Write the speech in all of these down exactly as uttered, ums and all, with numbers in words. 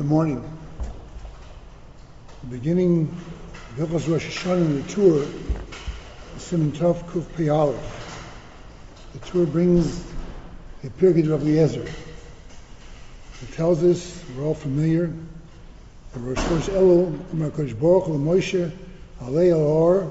Good morning. The beginning of Hilchos Rosh Hashanah, the tour, is Siman Tov Kuf Pei Aleph. The tour brings a Pirkei of Eliezer. It tells us, we're all familiar, that Rosh Chodesh Elul, Amar Kodesh Baruch Hu Moshe, Alei Al Har,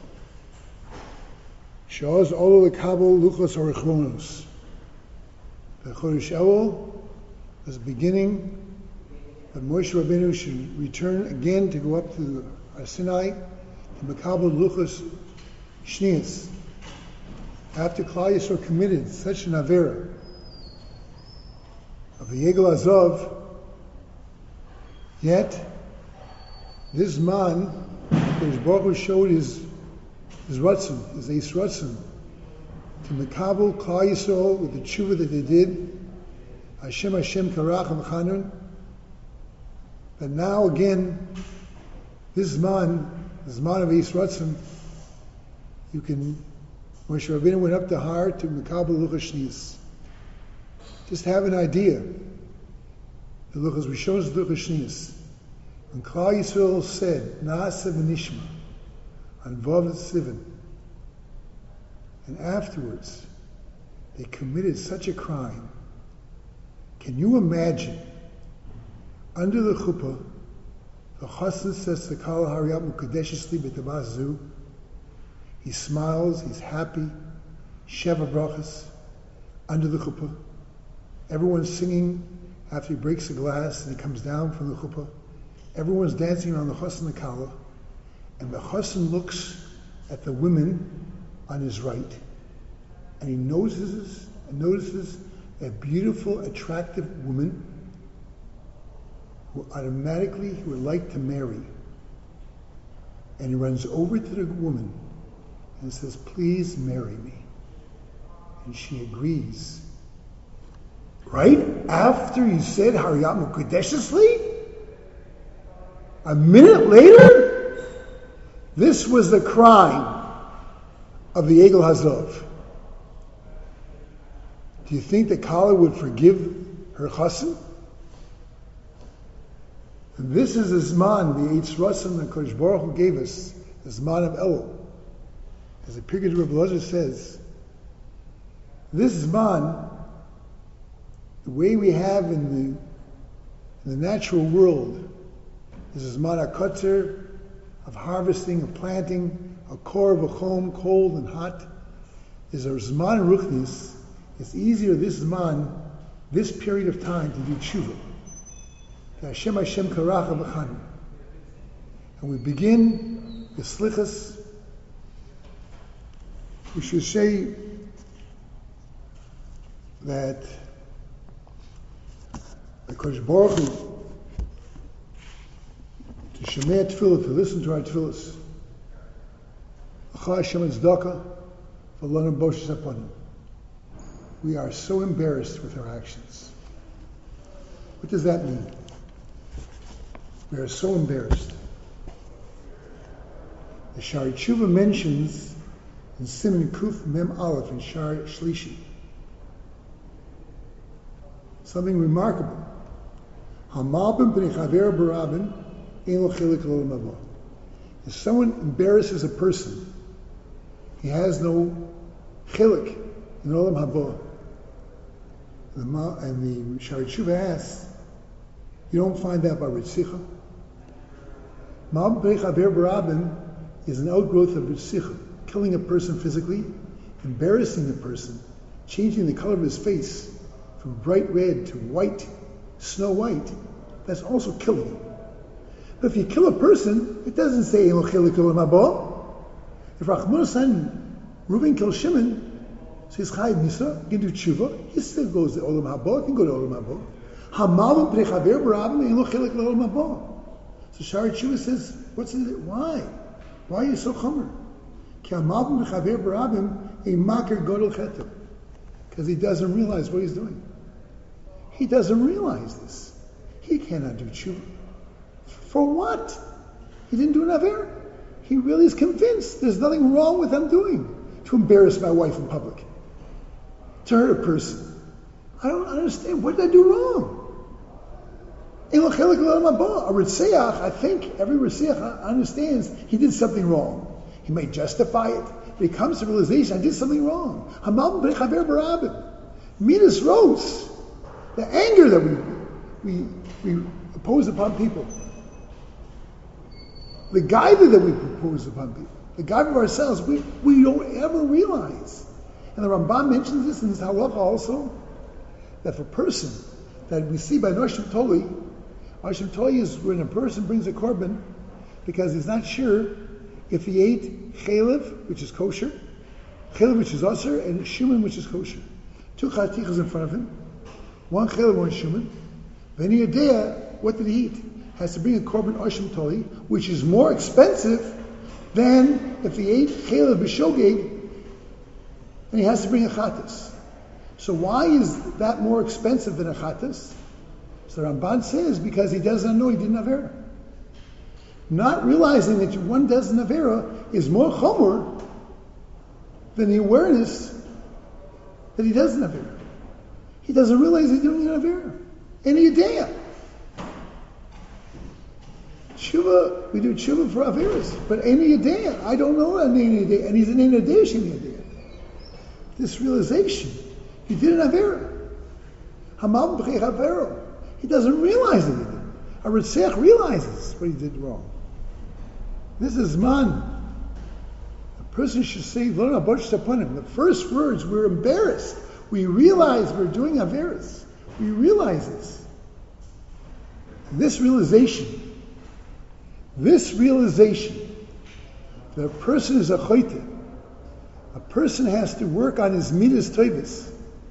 Sha'oz Olu Lekabel Luchos Orichronos. The Chodesh Elul is the beginning that Moshe Rabbeinu should return again to go up to Har Sinai to Mekabel Luchos Shnius. After Klal Yisrael committed such an avera of the Yegel Azov, yet this man, Kodesh Baruch Hu showed his his ratzon, his eis ratzon, to Mekabel Klal Yisrael with the tshuva that they did, Hashem Hashem Karach V'Chanun. But now again, this man, this man of eis ratzon, you can. Moshe Rabbeinu went up the Har to Mekabel Luchos Shnius. Just have an idea. The Luchos Rishonos Luchos Shnius. When Klal Yisrael said, Na'aseh v'nishma, on Vav Sivan, and afterwards they committed such a crime. Can you imagine? Under the chuppah, the chassan says to Kal Hariyat Mukadeshes Li B'Tavazu. He smiles, he's happy, Sheva brachas, under the chuppah. Everyone's singing after he breaks the glass and he comes down from the chuppah. Everyone's dancing around the chassan the kala, and the chassan looks at the women on his right, and he notices and notices a beautiful, attractive woman who automatically he would like to marry. And he runs over to the woman and says, please marry me. And she agrees. Right after he said, Hariyat Mukadeshes Li, a minute later, this was the crime of the Egel Hazov. Do you think that Kala would forgive her chassan? And this is the Zman, the Eitz Ratzon that Kodesh Baruch Hu gave us, the Zman of Elul. As the Pirkei of Eliezer says, this Zman, the way we have in the, in the natural world, is a Zman HaKotzer, of harvesting, of planting, a core of a home, cold and hot, is a Zman Ruchnis. It's easier this Zman, this period of time, to do tshuva. Hashem Hashem Karach V'Chanun. And we begin the slichas. We should say that the Kodesh Baruch Hu, to shemei tefillah, to listen to our tefillahs, Achar Hashem Tzedakah, v'lo naboshes aponim. We are so embarrassed with our actions. What does that mean? We are so embarrassed. The Shari Tshuva mentions in Siman Kuf Mem Aleph in Shar Shlishi something remarkable. Hamalbim b'nei chaver barabin ein lo chelik l'olam haba. If someone embarrasses a person, he has no chelik in olam haba. And the Shari Tshuva asks, you don't find that by Ritzicha? Mal b'nei chaver barabin is an outgrowth of Ritzicha. Killing a person physically, embarrassing the person, changing the color of his face from bright red to white, snow white, that's also killing. But if you kill a person, it doesn't say Ein lo chelik l'olam haba. If Rachmana son Reuven kills Shimon, so he's chayiv misa, he can do tshuva, he still goes to olam haba, he can go to olam haba. Hamalvim b'nei chaver barabim ein lo chelik l'olam haba. So Shari Tshuva says, what's it? Why? Why are you so chomer? Because he doesn't realize what he's doing. He doesn't realize this. He cannot do tshuva. For what? He didn't do an aver. He really is convinced there's nothing wrong with him doing to embarrass my wife in public, to hurt a person. I don't understand. What did I do wrong? A Ritzeach, I think every Ritzeach understands he did something wrong. He may justify it, but he comes to realization, I did something wrong. Midas Rose, the anger that we, we, we impose upon people. The gaiva that we impose upon people. The gaiva of ourselves, we, we don't ever realize. And the Rambam mentions this in his halacha also, that if a person that we see by Noshim Toli, Noshim Toli is when a person brings a korban because he's not sure if he ate chalev, which is kosher, chalev, which is asr, and shuman, which is kosher. Two chatichas in front of him, one chalev, one shuman. Then he yadea, what did he eat? Has to bring a korban Noshim Toli, which is more expensive than if he ate chalev b'shogeg, and he has to bring a chatas. So why is that more expensive than a chatas? So the Ramban says because he doesn't know he didn't have error. Not realizing that one doesn't have error is more chomer than the awareness that he doesn't have error. He doesn't realize he doesn't have error. Any idea. Tshuva, we do tshuva for averas, but any idea, I don't know any idea, and he's an any idea. This realization, he didn't have error. Hamal b'chei havero. He doesn't realize it. A Ritzeach realizes what he did wrong. This is man. A person should say, learn a bunch upon him. The first words, we're embarrassed. We realize we're doing averas. We realize this. This realization, this realization, that a person is a choyte. A person has to work on his midas tovas.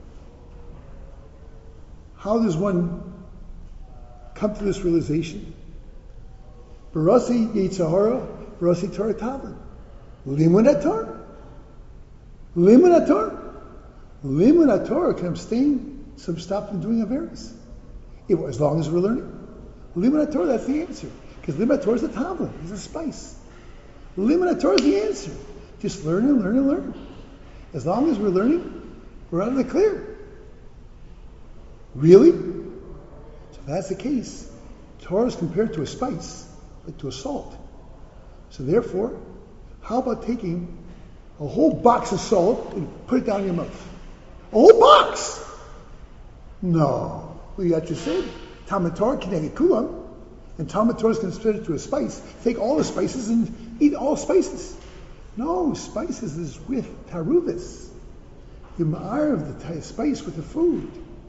How does one come to this realization? Barasi Yitzhahara, Barasi Torah Tavlin. Limun HaTorah. Limun HaTorah. Limun HaTorah can abstain, some stop from doing averas. As long as we're learning. Limun HaTorah, that's the answer. Because Limun HaTorah is a Tavlin, it's a spice. Limun HaTorah is the answer. Just learn and learn and learn. As long as we're learning, we're out of the clear. Really? So if that's the case, Torah is compared to a spice, like to a salt. So therefore, how about taking a whole box of salt and put it down in your mouth? A whole box! No. Well, you got to say, Talmud Torah kineged kulam, and Talmud Torah is considered to a spice. Take all the spices and eat all spices. No, spices is with taruvis. You ma'arv the spice with the food.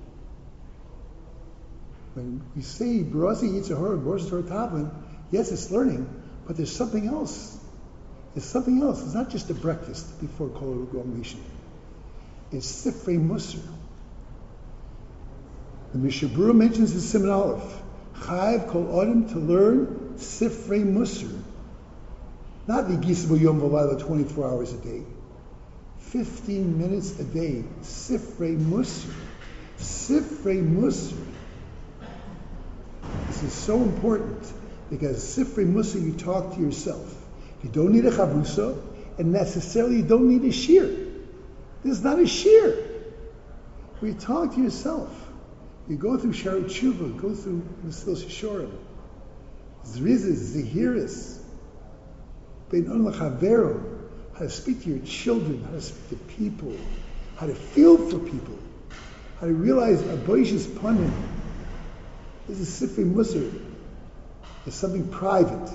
When we say barasi yitzhahara, barasi Torah tavlin, yes, it's learning, but there's something else. There's something else. It's not just a breakfast before kol gomishim. It's sifrei musar. The Mishnah Berurah mentions in Siman Aleph, Chayav kol adam to learn sifrei musar. Not the Gisbo Yom V'Layla twenty-four hours a day. fifteen minutes a day. Sifrei Musar. Sifrei Musar. This is so important because Sifrei Musar, you talk to yourself. You don't need a chavrusa, and necessarily you don't need a shear. This is not a shear. You talk to yourself. You go through Sharat Tshuva, go through Mesilas Yesharim, Zrizis, Zehiris, Bein on l'chavero, how to speak to your children, how to speak to people, how to feel for people, how to realize aboish's panim. This is Sifrei Musar. It's something private.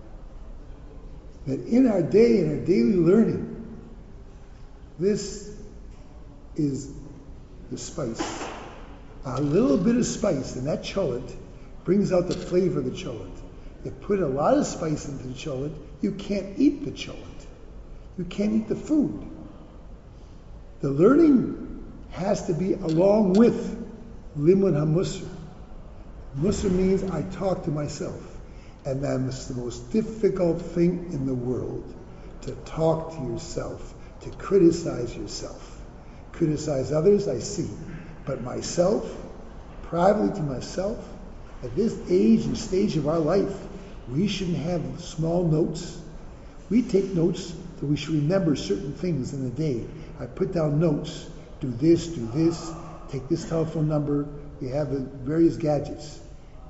That in our day, in our daily learning, this is the spice. A little bit of spice in that cholent brings out the flavor of the cholent. You put a lot of spice into the cholent, you can't eat the cholent. You can't eat the food. The learning has to be along with Limun HaMusar. Musar means I talk to myself. And that's the most difficult thing in the world, to talk to yourself, to criticize yourself. Criticize others, I see. But myself, privately to myself, at this age and stage of our life, we shouldn't have small notes. We take notes that we should remember certain things in the day. I put down notes, do this, do this, take this telephone number. We have the various gadgets.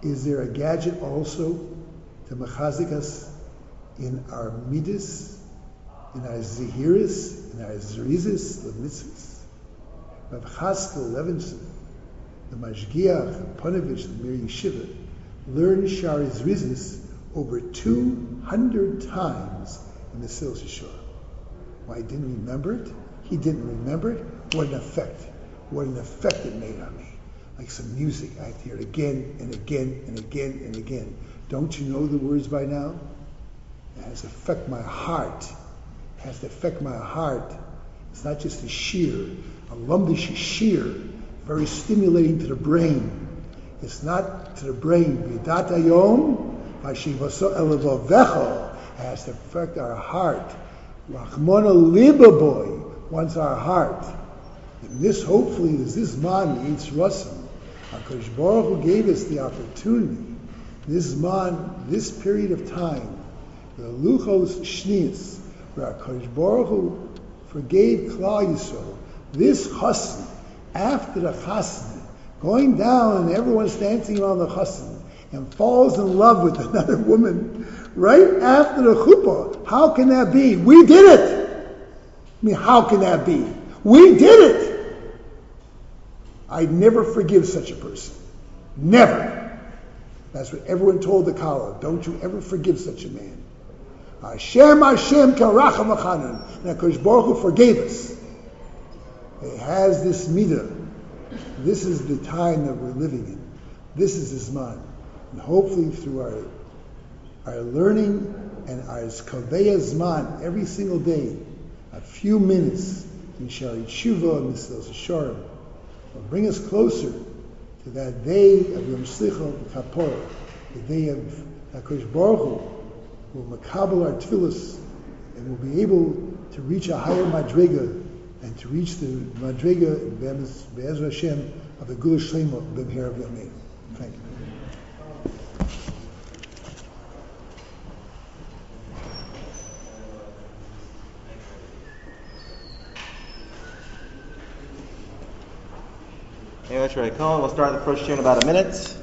Is there a gadget also to mechazik us in our midas, in our zehiris, in our zrizis, the mitzvahs? Rav Chaskel Levinson, the Mashgiach, the Ponovich, the Mir Yeshiva, learned Shari Zrizis over two hundred times in the Sil Shishor. Why, he didn't remember it? He didn't remember it? What an effect. What an effect it made on me. Like some music. I have to hear it again and again and again and again. Don't you know the words by now? It has to affect my heart. It has to affect my heart. It's not just a shear. A lumdish shear. Very stimulating to the brain. It's not to the brain. Vidat hayom, vashivaso elavavecho. It has to affect our heart. Rachmona libaboy wants our heart. And this, hopefully, is this man, Yitz Rasim. HaKadosh Baruch Hu gave us the opportunity, this man, this period of time, the Luchos Shnius, where HaKadosh Baruch Hu forgave Klal Yisrael, this chassan, after the chassan, going down and everyone's dancing around the chassan, and falls in love with another woman, right after the chuppah. How can that be? We did it! I mean, how can that be? We did it! I'd never forgive such a person. Never. That's what everyone told the Kala. Don't you ever forgive such a man. Hashem Hashem karacham achanan. And HaKadosh Baruch Hu forgave us. It has this midah. This is the time that we're living in. This is his man. And hopefully through our our learning and our kaveya zman every single day, a few minutes in Shari Tshuva and Mesilas Yesharim will bring us closer to that day of Yom Slicha Kapora, the day of HaKadosh Baruch Hu will makabel our tefillos and will be able to reach a higher madrega and to reach the madrega Be'ezra Hashem of the Gula Shlema B'mher of Yamein. Thank you. We'll start the first year in about a minute.